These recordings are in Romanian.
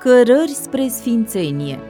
Cărări spre sfințenie.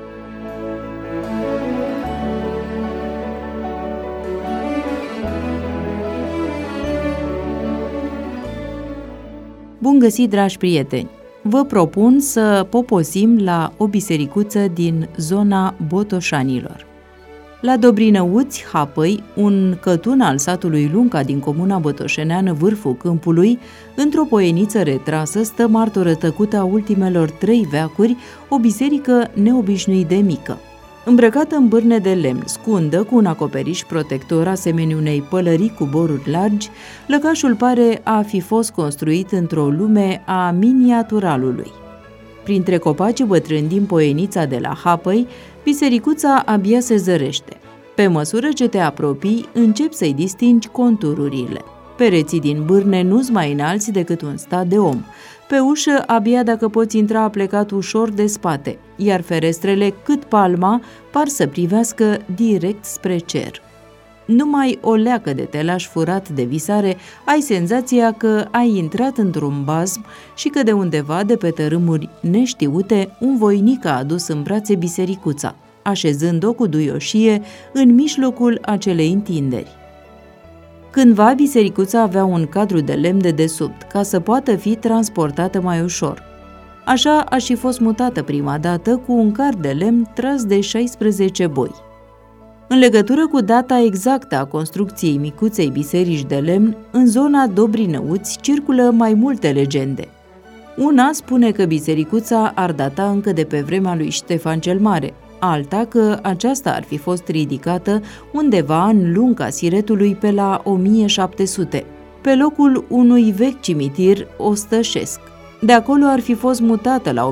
Bun găsit, dragi prieteni! Vă propun să poposim la o bisericuță din zona Botoșanilor. La Dobrinăuți, Hapăi, un cătun al satului Lunca din comuna botoșeneană Vârful Câmpului, într-o poieniță retrasă, stă martoră tăcută a ultimelor 3 veacuri, o biserică neobișnuit de mică. Îmbrăcată în bârne de lemn, scundă, cu un acoperiș protector asemenea unei pălării cu boruri largi, lăcașul pare a fi fost construit într-o lume a miniaturalului. Printre copacii bătrâni din poienița de la Hapăi, bisericuța abia se zărește. Pe măsură ce te apropii, începi să-i distingi contururile. Pereții din bârne nu-s mai înalți decât un stat de om. Pe ușă, abia dacă poți intra a plecat ușor de spate, iar ferestrele, cât palma, par să privească direct spre cer. Numai o leacă de telaș furat de visare, ai senzația că ai intrat într-un bazm și că de undeva, de pe tărâmuri neștiute, un voinic a adus în brațe bisericuța, așezând-o cu duioșie în mijlocul acelei întinderi. Cândva, bisericuța avea un cadru de lemn de desubt, ca să poată fi transportată mai ușor. Așa a și fost mutată prima dată cu un car de lemn tras de 16 boi. În legătură cu data exactă a construcției micuței biserici de lemn, în zona Dobrinăuți circulă mai multe legende. Una spune că bisericuța ar data încă de pe vremea lui Ștefan cel Mare, alta că aceasta ar fi fost ridicată undeva în lunga Siretului pe la 1700, pe locul unui vechi cimitir ostășesc. De acolo ar fi fost mutată la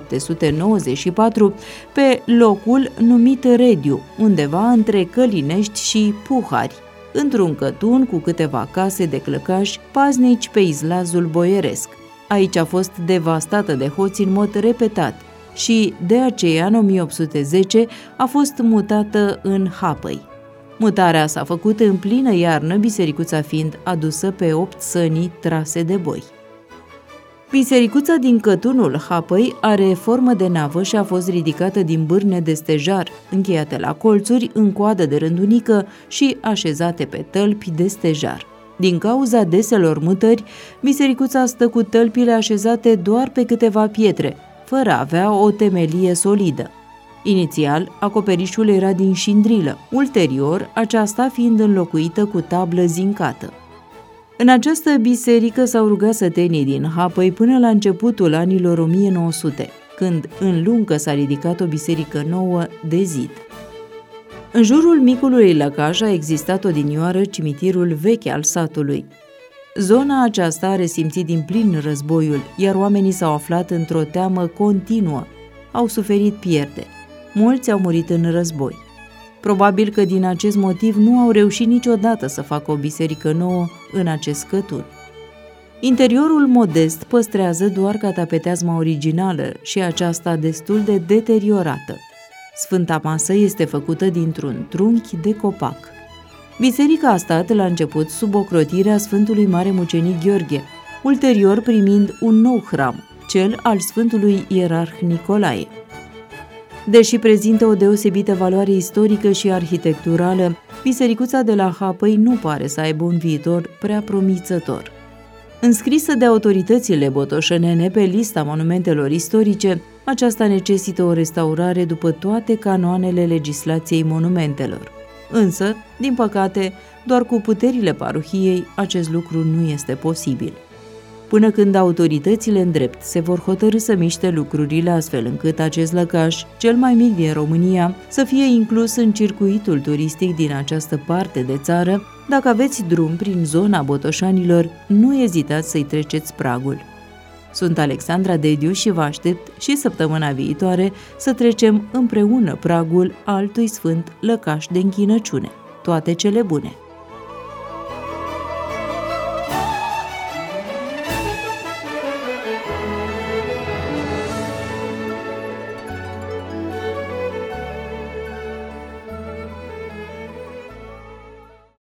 1794 pe locul numit Rediu, undeva între Călinești și Puhari, într-un cătun cu câteva case de clăcași paznici pe izlazul boieresc. Aici a fost devastată de hoți în mod repetat și de aceea în 1810 a fost mutată în Hapăi. Mutarea s-a făcut în plină iarnă, bisericuța fiind adusă pe 8 săni trase de boi. Bisericuța din cătunul Hapăi are formă de navă și a fost ridicată din bârne de stejar, încheiate la colțuri în coadă de rândunică și așezate pe tălpi de stejar. Din cauza deselor mutări, bisericuța stă cu tălpile așezate doar pe câteva pietre, fără a avea o temelie solidă. Inițial, acoperișul era din șindrilă, ulterior, aceasta fiind înlocuită cu tablă zincată. În această biserică s-au rugat sătenii din Hapăi până la începutul anilor 1900, când în Luncă s-a ridicat o biserică nouă de zid. În jurul micului lăcaș a existat odinioară cimitirul vechi al satului. Zona aceasta a resimțit din plin războiul, iar oamenii s-au aflat într-o teamă continuă. Au suferit pierderi. Mulți au murit în război. Probabil că din acest motiv nu au reușit niciodată să facă o biserică nouă în acest cătun. Interiorul modest păstrează doar catapeteazma originală și aceasta destul de deteriorată. Sfânta masă este făcută dintr-un trunchi de copac. Biserica a stat la început sub ocrotirea Sfântului Mare Mucenic Gheorghe, ulterior primind un nou hram, cel al Sfântului Ierarh Nicolae. Deși prezintă o deosebită valoare istorică și arhitecturală, bisericuța de la Hapăi nu pare să aibă un viitor prea promițător. Înscrisă de autoritățile botoșenene pe lista monumentelor istorice, aceasta necesită o restaurare după toate canoanele legislației monumentelor. Însă, din păcate, doar cu puterile parohiei acest lucru nu este posibil. Până când autoritățile în drept se vor hotărî să miște lucrurile astfel încât acest lăcaș, cel mai mic din România, să fie inclus în circuitul turistic din această parte de țară, dacă aveți drum prin zona Botoșanilor, nu ezitați să-i treceți pragul. Sunt Alexandra Dediu și vă aștept și săptămâna viitoare să trecem împreună pragul altui sfânt lăcaș de închinăciune. Toate cele bune!